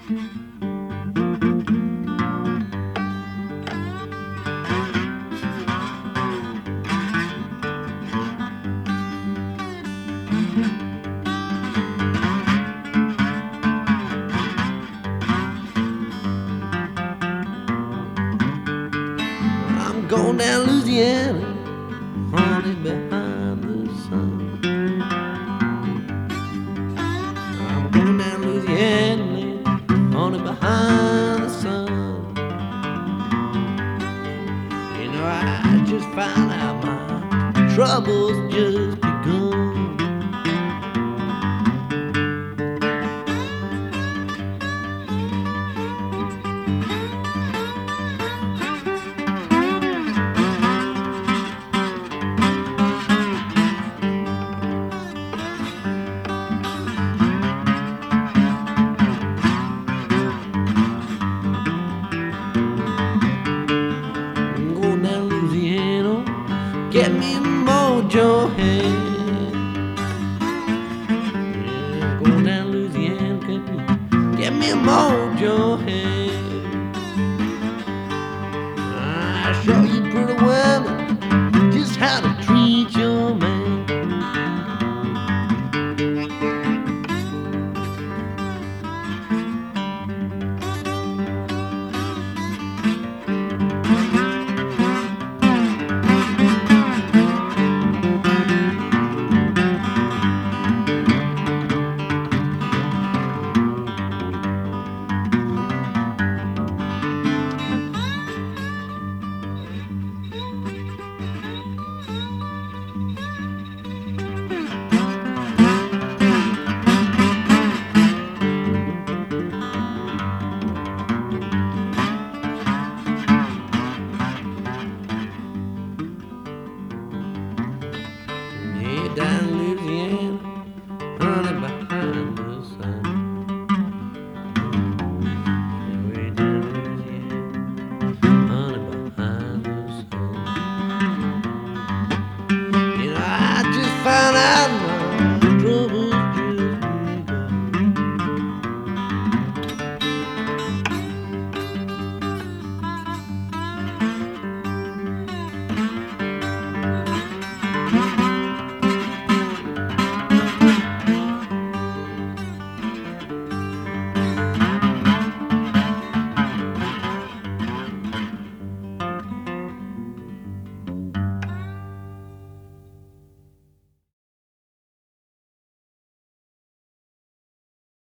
I'm going down Louisiana, honey, behind the sun. I'm going down Louisiana, honey, behind the sun. You know, I just found out my troubles just begun. Get me mojo hand. Yeah, going down Louisiana, get me a mojo hand.